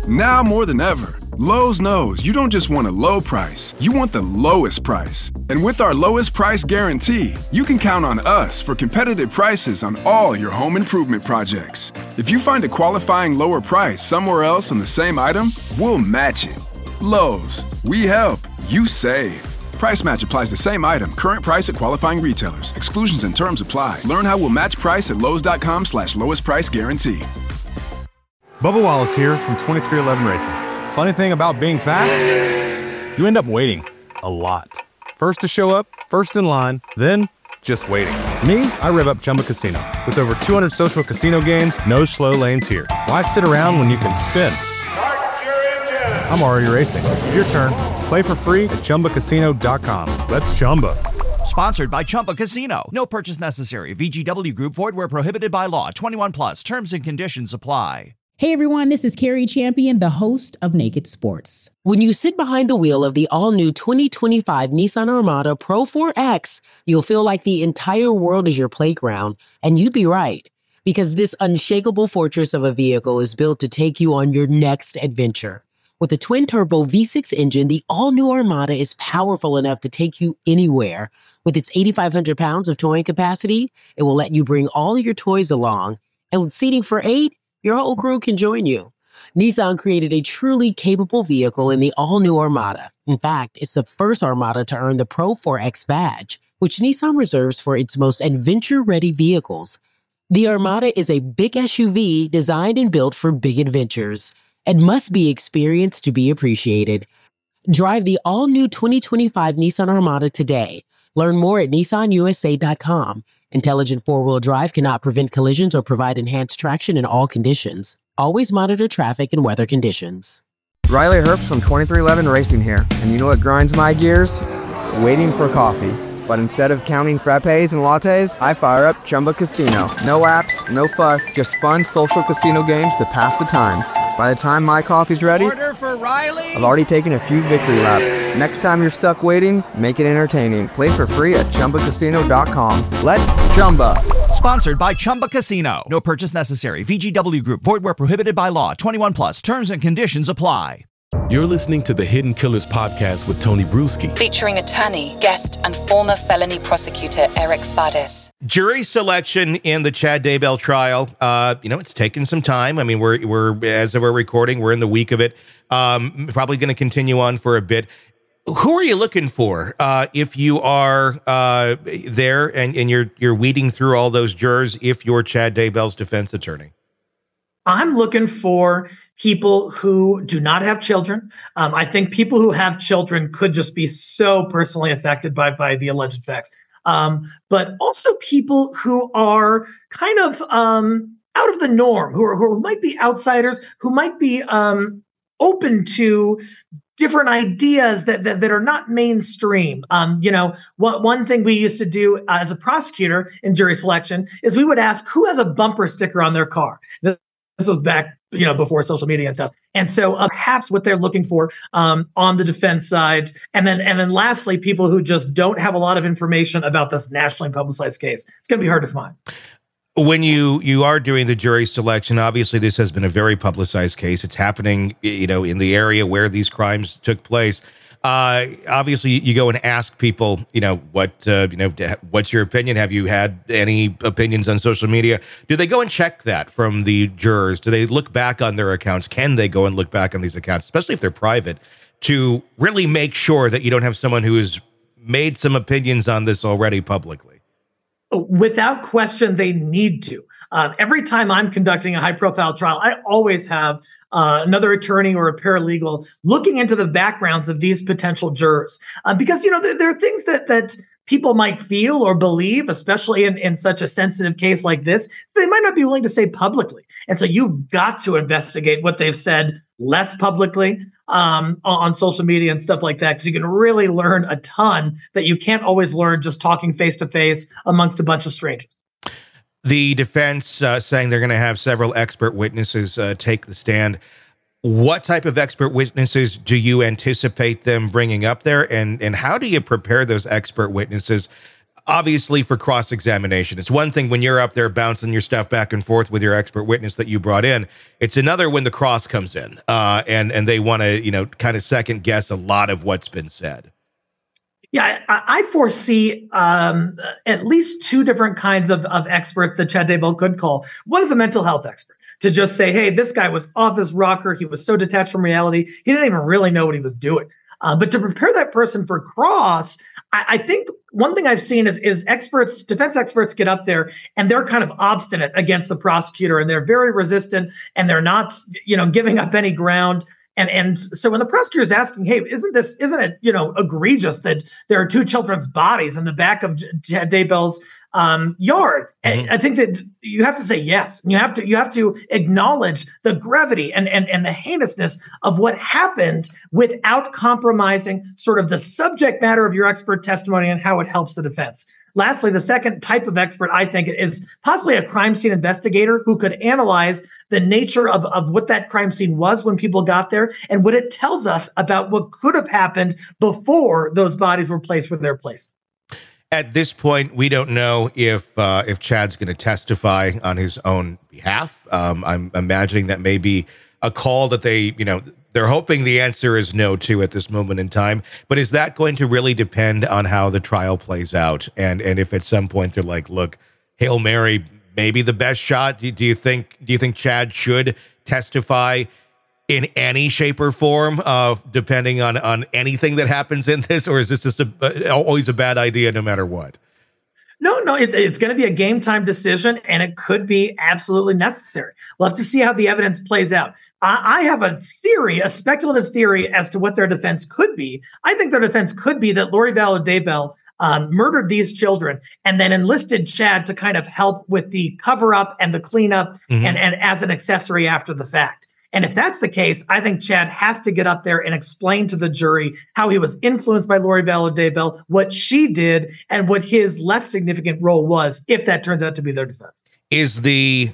Now more than ever, Lowe's knows you don't just want a low price, you want the lowest price. And with our lowest price guarantee, you can count on us for competitive prices on all your home improvement projects. If you find a qualifying lower price somewhere else on the same item, we'll match it. Lowe's, we help, you save. Price match applies to same item. Current price at qualifying retailers. Exclusions and terms apply. Learn how we'll match price at lowes.com/lowest price guarantee. Bubba Wallace here from 2311 Racing. Funny thing about being fast, you end up waiting a lot. First to show up, first in line, then just waiting. Me, I rev up Chumba Casino. With over 200 social casino games, no slow lanes here. Why sit around when you can spin? I'm already racing. Your turn. Play for free at ChumbaCasino.com. Let's Chumba. Sponsored by Chumba Casino. No purchase necessary. VGW Group. Void where prohibited by law. 21 plus. Terms and conditions apply. Hey everyone, this is Carrie Champion, the host of Naked Sports. When you sit behind the wheel of the all-new 2025 Nissan Armada Pro 4X, you'll feel like the entire world is your playground. And you'd be right, because this unshakable fortress of a vehicle is built to take you on your next adventure. With a twin-turbo V6 engine, the all-new Armada is powerful enough to take you anywhere. With its 8,500 pounds of towing capacity, it will let you bring all your toys along. And with seating for 8, your whole crew can join you. Nissan created a truly capable vehicle in the all-new Armada. In fact, it's the first Armada to earn the Pro 4X badge, which Nissan reserves for its most adventure-ready vehicles. The Armada is a big SUV designed and built for big adventures and must be experienced to be appreciated. Drive the all-new 2025 Nissan Armada today. Learn more at nissanusa.com. Intelligent four-wheel drive cannot prevent collisions or provide enhanced traction in all conditions. Always monitor traffic and weather conditions. Riley Herbst from 2311 Racing here, and you know what grinds my gears? Waiting for coffee. But instead of counting frappes and lattes, I fire up Chumba Casino. No apps, no fuss, just fun social casino games to pass the time. By the time my coffee's ready, Order for Riley. I've already taken a few victory laps. Next time you're stuck waiting, make it entertaining. Play for free at ChumbaCasino.com. Let's Chumba. Sponsored by Chumba Casino. No purchase necessary. VGW Group. Void where prohibited by law. 21 plus. Terms and conditions apply. You're listening to the Hidden Killers podcast with Tony Bruschi. Featuring attorney, guest, and former felony prosecutor Eric Fadis. Jury selection in the Chad Daybell trial. It's taken some time. I mean, we're as of our recording, we're in the week of it. Probably going to continue on for a bit. Who are you looking for if you are there and you're weeding through all those jurors if you're Chad Daybell's defense attorney? I'm looking for people who do not have children. I think people who have children could just be so personally affected by the alleged facts. But also people who are kind of out of the norm, who might be outsiders, who might be open to different ideas that are not mainstream. One thing we used to do as a prosecutor in jury selection is we would ask who has a bumper sticker on their car. This was back, before social media and stuff. And so perhaps what they're looking for on the defense side. And then lastly, people who just don't have a lot of information about this nationally publicized case. It's going to be hard to find. When you are doing the jury selection, obviously this has been a very publicized case. It's happening, in the area where these crimes took place. Obviously, you go and ask people, what's your opinion? Have you had any opinions on social media? Do they go and check that from the jurors? Do they look back on their accounts? Can they go and look back on these accounts, especially if they're private, to really make sure that you don't have someone who has made some opinions on this already publicly? Without question, they need to. Every time I'm conducting a high-profile trial, I always have another attorney or a paralegal looking into the backgrounds of these potential jurors. Because, there are things that people might feel or believe, especially in such a sensitive case like this, they might not be willing to say publicly. And so you've got to investigate what they've said less publicly on social media and stuff like that, because you can really learn a ton that you can't always learn just talking face-to-face amongst a bunch of strangers. The defense saying they're going to have several expert witnesses take the stand. What type of expert witnesses do you anticipate them bringing up there? And how do you prepare those expert witnesses? obviously for cross-examination. It's one thing when you're up there bouncing your stuff back and forth with your expert witness that you brought in. It's another when the cross comes in and they want to, kind of second guess a lot of what's been said. Yeah, I foresee at least two different kinds of experts that Chad Daybell could call. One is a mental health expert to just say, hey, this guy was off his rocker. He was so detached from reality. He didn't even really know what he was doing. But to prepare that person for cross, I think one thing I've seen is defense experts get up there and they're kind of obstinate against the prosecutor and they're very resistant and they're not, giving up any ground. And so when the prosecutor is asking, hey, isn't it, egregious that there are two children's bodies in the back of Chad Daybell's yard? Mm-hmm. I think that you have to say yes. You have to acknowledge the gravity and the heinousness of what happened without compromising sort of the subject matter of your expert testimony and how it helps the defense. Lastly, the second type of expert, I think, is possibly a crime scene investigator who could analyze the nature of what that crime scene was when people got there and what it tells us about what could have happened before those bodies were placed where they're placed. At this point, we don't know if Chad's going to testify on his own behalf. I'm imagining that may be a call that they're hoping the answer is no to at this moment in time. But is that going to really depend on how the trial plays out? And if at some point they're like, look, Hail Mary, maybe the best shot. Do you think Chad should testify in any shape or form, depending on anything that happens in this? Or is this just always a bad idea no matter what? No, it's going to be a game time decision, and it could be absolutely necessary. We'll have to see how the evidence plays out. I have a speculative theory as to what their defense could be. I think their defense could be that Lori Vallow Daybell murdered these children and then enlisted Chad to kind of help with the cover up and the cleanup and as an accessory after the fact. And if that's the case, I think Chad has to get up there and explain to the jury how he was influenced by Lori Vallow Daybell, what she did, and what his less significant role was, if that turns out to be their defense. Is the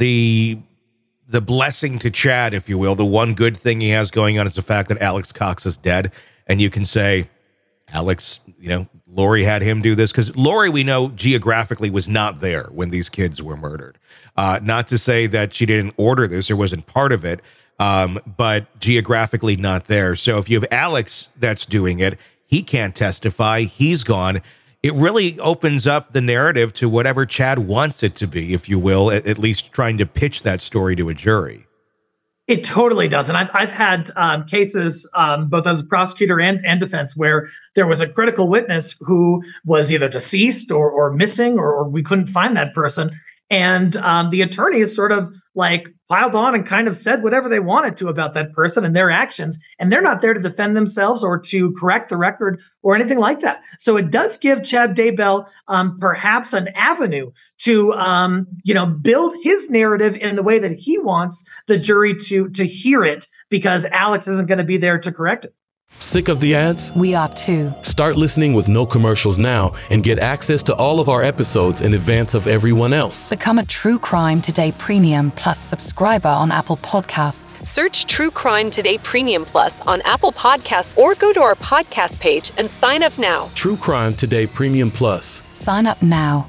blessing to Chad, if you will, the one good thing he has going on is the fact that Alex Cox is dead, and you can say, Alex, Lori had him do this, because Lori, we know geographically was not there when these kids were murdered. Not to say that she didn't order this or wasn't part of it, but geographically not there. So if you have Alex that's doing it, he can't testify. He's gone. It really opens up the narrative to whatever Chad wants it to be, if you will, at least trying to pitch that story to a jury. It totally does. And I've had cases, both as a prosecutor and defense, where there was a critical witness who was either deceased or missing, or we couldn't find that person. And the attorneys sort of piled on and kind of said whatever they wanted to about that person and their actions. And they're not there to defend themselves or to correct the record or anything like that. So it does give Chad Daybell perhaps an avenue to, build his narrative in the way that he wants the jury to hear it, because Alex isn't going to be there to correct it. Sick of the ads? We are too. Start listening with no commercials now and get access to all of our episodes in advance of everyone else. Become a True Crime Today Premium Plus subscriber on Apple Podcasts. Search True Crime Today Premium Plus on Apple Podcasts or go to our podcast page and sign up now. True Crime Today Premium Plus. Sign up now.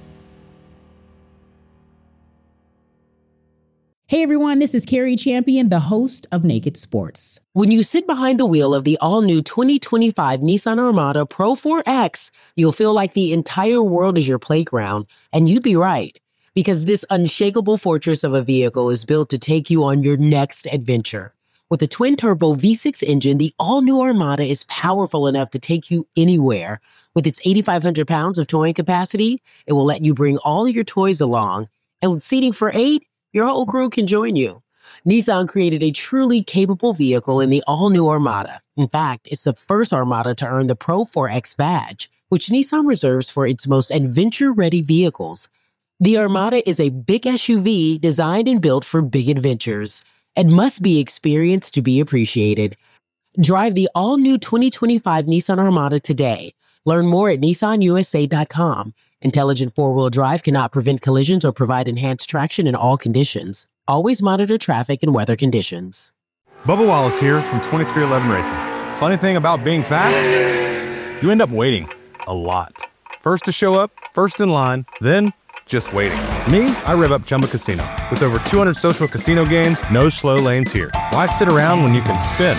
Hey everyone, this is Carrie Champion, the host of Naked Sports. When you sit behind the wheel of the all-new 2025 Nissan Armada Pro 4X, you'll feel like the entire world is your playground. And you'd be right, because this unshakable fortress of a vehicle is built to take you on your next adventure. With a twin-turbo V6 engine, the all-new Armada is powerful enough to take you anywhere. With its 8,500 pounds of towing capacity, it will let you bring all your toys along. And with seating for 8, your whole crew can join you. Nissan created a truly capable vehicle in the all-new Armada. In fact, it's the first Armada to earn the Pro 4X badge, which Nissan reserves for its most adventure-ready vehicles. The Armada is a big SUV designed and built for big adventures and must be experienced to be appreciated. Drive the all-new 2025 Nissan Armada today. Learn more at nissanusa.com. Intelligent four-wheel drive cannot prevent collisions or provide enhanced traction in all conditions. Always monitor traffic and weather conditions. Bubba Wallace here from 2311 Racing. Funny thing about being fast, you end up waiting a lot. First to show up, first in line, then just waiting. Me, I rev up Chumba Casino. With over 200 social casino games, no slow lanes here. Why sit around when you can spin?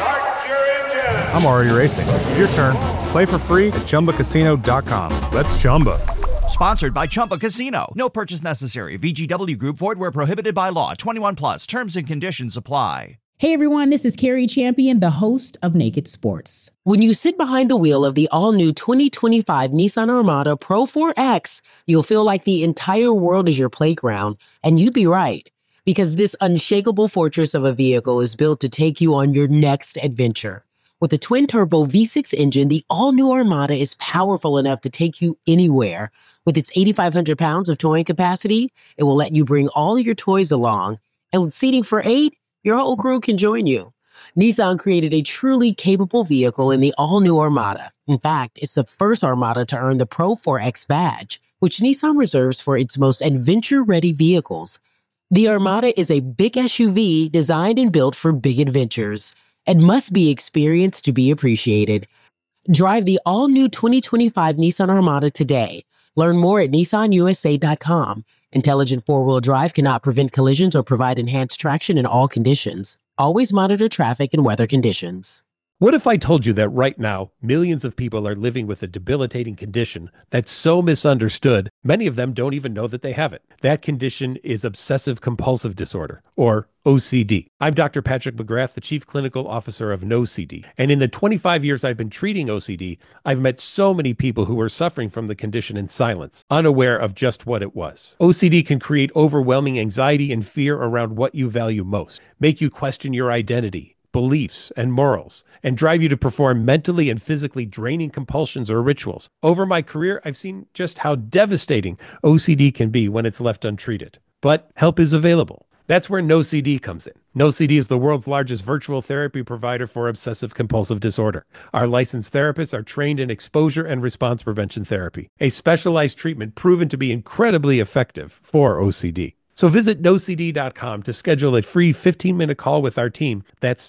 I'm already racing. Your turn. Play for free at ChumbaCasino.com. Let's Chumba. Sponsored by Chumba Casino. No purchase necessary. VGW Group. Void where prohibited by law. 21 plus. Terms and conditions apply. Hey everyone, this is Carrie Champion, the host of Naked Sports. When you sit behind the wheel of the all-new 2025 Nissan Armada Pro 4X, you'll feel like the entire world is your playground, and you'd be right. Because this unshakable fortress of a vehicle is built to take you on your next adventure. With a twin-turbo V6 engine, the all-new Armada is powerful enough to take you anywhere. With its 8,500 pounds of towing capacity, it will let you bring all your toys along. And with seating for 8, your whole crew can join you. Nissan created a truly capable vehicle in the all-new Armada. In fact, it's the first Armada to earn the Pro 4X badge, which Nissan reserves for its most adventure-ready vehicles. The Armada is a big SUV designed and built for big adventures and must be experienced to be appreciated. Drive the all-new 2025 Nissan Armada today. Learn more at nissanusa.com. Intelligent four-wheel drive cannot prevent collisions or provide enhanced traction in all conditions. Always monitor traffic and weather conditions. What if I told you that right now, millions of people are living with a debilitating condition that's so misunderstood, many of them don't even know that they have it? That condition is obsessive compulsive disorder, or OCD. I'm Dr. Patrick McGrath, the Chief Clinical Officer of NoCD. And in the 25 years I've been treating OCD, I've met so many people who are suffering from the condition in silence, unaware of just what it was. OCD can create overwhelming anxiety and fear around what you value most, make you question your identity, beliefs, and morals, and drive you to perform mentally and physically draining compulsions or rituals. Over my career, I've seen just how devastating OCD can be when it's left untreated. But help is available. That's where NoCD comes in. NoCD is the world's largest virtual therapy provider for obsessive compulsive disorder. Our licensed therapists are trained in exposure and response prevention therapy, a specialized treatment proven to be incredibly effective for OCD. So visit NoCD.com to schedule a free 15-minute call with our team. That's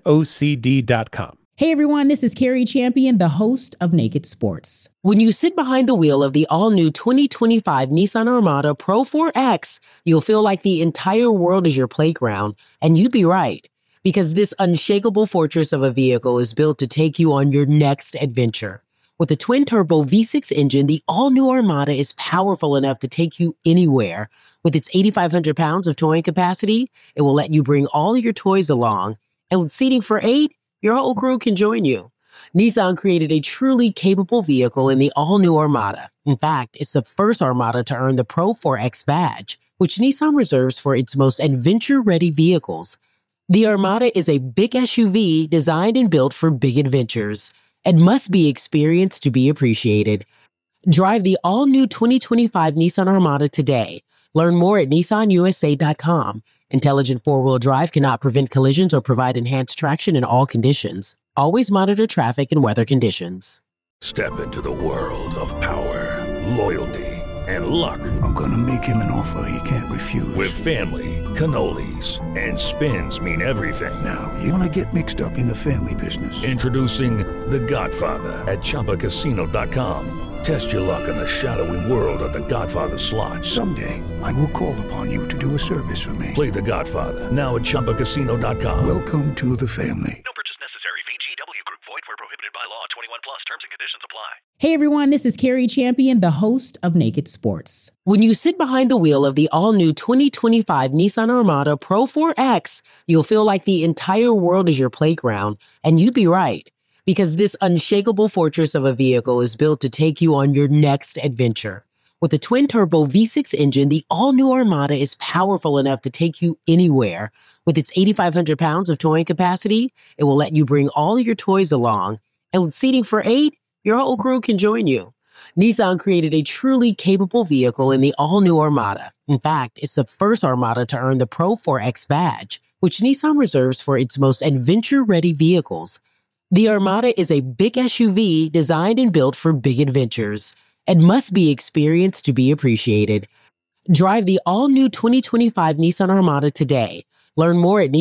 NoCD.com. Hey everyone, this is Carrie Champion, the host of Naked Sports. When you sit behind the wheel of the all-new 2025 Nissan Armada Pro 4X, you'll feel like the entire world is your playground, and you'd be right. Because this unshakable fortress of a vehicle is built to take you on your next adventure. With a twin-turbo V6 engine, the all-new Armada is powerful enough to take you anywhere. With its 8,500 pounds of towing capacity, it will let you bring all your toys along. And with seating for 8, your whole crew can join you. Nissan created a truly capable vehicle in the all-new Armada. In fact, it's the first Armada to earn the Pro 4X badge, which Nissan reserves for its most adventure-ready vehicles. The Armada is a big SUV designed and built for big adventures and must be experienced to be appreciated. Drive the all-new 2025 Nissan Armada today. Learn more at nissanusa.com. Intelligent four-wheel drive cannot prevent collisions or provide enhanced traction in all conditions. Always monitor traffic and weather conditions. Step into the world of power, loyalty, and luck. I'm gonna make him an offer he can't refuse. With family, cannolis, and spins mean everything. Now, you wanna get mixed up in the family business. Introducing The Godfather at ChumbaCasino.com. Test your luck in the shadowy world of The Godfather slot. Someday, I will call upon you to do a service for me. Play The Godfather now at ChumbaCasino.com. Welcome to the family. No purchase necessary. VGW Group. Void where prohibited by law. 21 plus. Terms and conditions apply. Hey everyone, this is Carrie Champion, the host of Naked Sports. When you sit behind the wheel of the all-new 2025 Nissan Armada Pro 4X, you'll feel like the entire world is your playground, and you'd be right. Because this unshakable fortress of a vehicle is built to take you on your next adventure. With a twin-turbo V6 engine, the all-new Armada is powerful enough to take you anywhere. With its 8,500 pounds of towing capacity, it will let you bring all your toys along. And with seating for 8, your whole crew can join you. Nissan created a truly capable vehicle in the all-new Armada. In fact, it's the first Armada to earn the Pro 4X badge, which Nissan reserves for its most adventure-ready vehicles. The Armada is a big SUV designed and built for big adventures and must be experienced to be appreciated. Drive the all-new 2025 Nissan Armada today. Learn more at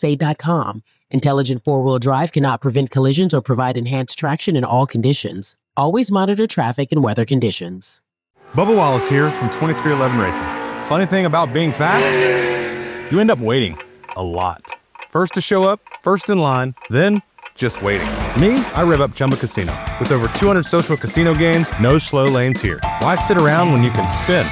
nissanusa.com. Intelligent four-wheel drive cannot prevent collisions or provide enhanced traction in all conditions. Always monitor traffic and weather conditions. Bubba Wallace here from 2311 Racing. Funny thing about being fast, you end up waiting a lot. First to show up, first in line, then just waiting. Me, I rev up Chumba Casino. With over 200 social casino games, no slow lanes here. Why sit around when you can spin?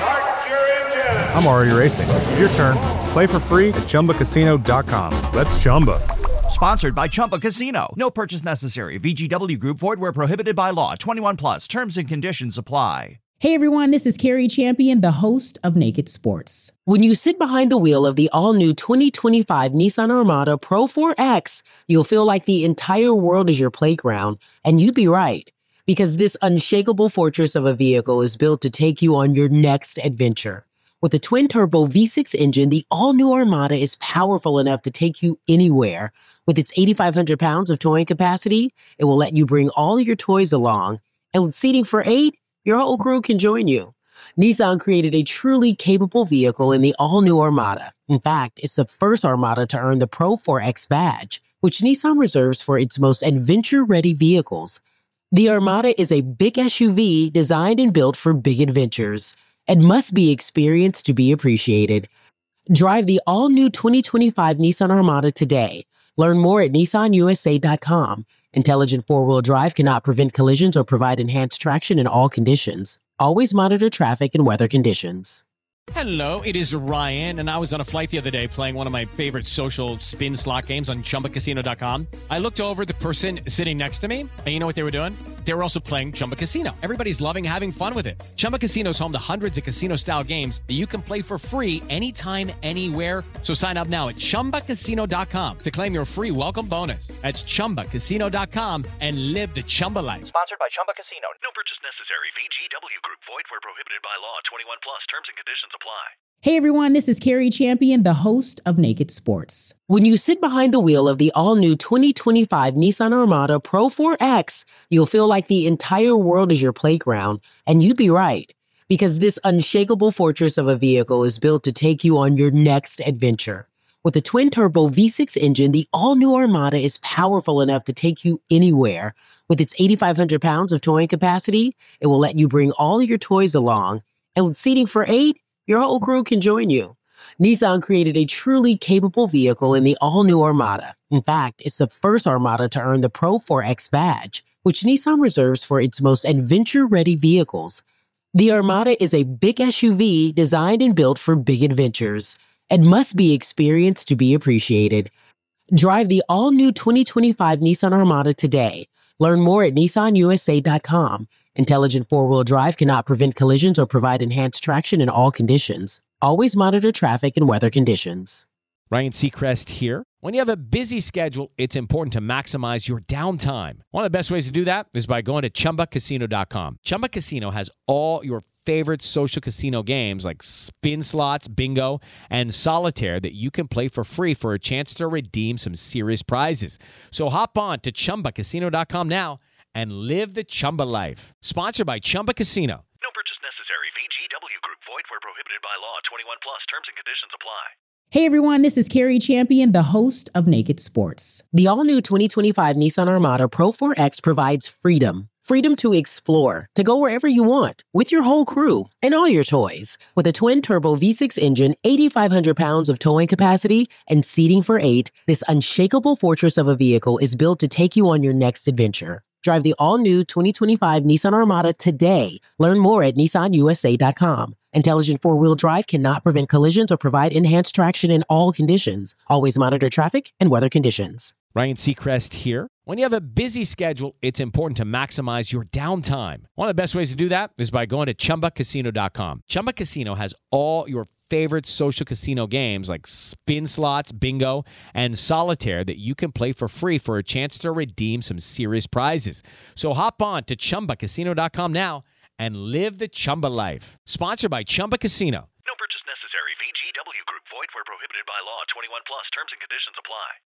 I'm already racing. Your turn. Play for free at ChumbaCasino.com. Let's Chumba. Sponsored by Chumba Casino. No purchase necessary. VGW Group. Void where prohibited by law. 21 plus. Terms and conditions apply. Hey everyone, this is Carrie Champion, the host of Naked Sports. When you sit behind the wheel of the all-new 2025 Nissan Armada Pro 4X, you'll feel like the entire world is your playground, and you'd be right. Because this unshakable fortress of a vehicle is built to take you on your next adventure. With a twin-turbo V6 engine, the all-new Armada is powerful enough to take you anywhere. With its 8,500 pounds of towing capacity, it will let you bring all your toys along. And with seating for 8, your whole crew can join you. Nissan created a truly capable vehicle in the all-new Armada. In fact, it's the first Armada to earn the Pro 4X badge, which Nissan reserves for its most adventure-ready vehicles. The Armada is a big SUV designed and built for big adventures and must be experienced to be appreciated. Drive the all-new 2025 Nissan Armada today. Learn more at nissanusa.com. Intelligent four-wheel drive cannot prevent collisions or provide enhanced traction in all conditions. Always monitor traffic and weather conditions. Hello, it is Ryan, and I was on a flight the other day playing one of my favorite social spin slot games on ChumbaCasino.com. I looked over at the person sitting next to me, and you know what they were doing? They were also playing Chumba Casino. Everybody's loving having fun with it. Chumba Casino is home to hundreds of casino-style games that you can play for free anytime, anywhere. So sign up now at ChumbaCasino.com to claim your free welcome bonus. That's ChumbaCasino.com and live the Chumba life. Sponsored by Chumba Casino. No purchase necessary. VGW Group. Void where prohibited by law. 21 plus. Terms and conditions apply. Hey everyone, this is Carrie Champion, the host of Naked Sports. When you sit behind the wheel of the all-new 2025 Nissan Armada Pro 4X, you'll feel like the entire world is your playground, and you'd be right. Because this unshakable fortress of a vehicle is built to take you on your next adventure. With a twin-turbo V6 engine, the all-new Armada is powerful enough to take you anywhere. With its 8,500 pounds of towing capacity, it will let you bring all your toys along. And with seating for 8, your whole crew can join you. Nissan created a truly capable vehicle in the all-new Armada. In fact, it's the first Armada to earn the Pro 4X badge, which Nissan reserves for its most adventure-ready vehicles. The Armada is a big SUV designed and built for big adventures and must be experienced to be appreciated. Drive the all-new 2025 Nissan Armada today. Learn more at nissanusa.com. Intelligent four-wheel drive cannot prevent collisions or provide enhanced traction in all conditions. Always monitor traffic and weather conditions. Ryan Seacrest here. When you have a busy schedule, it's important to maximize your downtime. One of the best ways to do that is by going to ChumbaCasino.com. Chumba Casino has all your favorite social casino games like spin slots, bingo, and solitaire that you can play for free for a chance to redeem some serious prizes. So hop on to ChumbaCasino.com now and live the Chumba life. Sponsored by Chumba Casino. No purchase necessary. VGW Group. Void where prohibited by law. 21 plus. Terms and conditions apply. Hey everyone, this is Carrie Champion, the host of Naked Sports. The all-new 2025 Nissan Armada Pro 4X provides freedom. Freedom to explore, to go wherever you want, with your whole crew and all your toys. With a twin-turbo V6 engine, 8,500 pounds of towing capacity, and seating for 8, this unshakable fortress of a vehicle is built to take you on your next adventure. Drive the all-new 2025 Nissan Armada today. Learn more at nissanusa.com. Intelligent four-wheel drive cannot prevent collisions or provide enhanced traction in all conditions. Always monitor traffic and weather conditions. Ryan Seacrest here. When you have a busy schedule, it's important to maximize your downtime. One of the best ways to do that is by going to ChumbaCasino.com. Chumba Casino has all your favorite social casino games like spin slots, bingo, and solitaire that you can play for free for a chance to redeem some serious prizes. So hop on to ChumbaCasino.com now and live the Chumba life. Sponsored by Chumba Casino. No purchase necessary. VGW Group. Void where prohibited by law. 21 plus. Terms and conditions apply.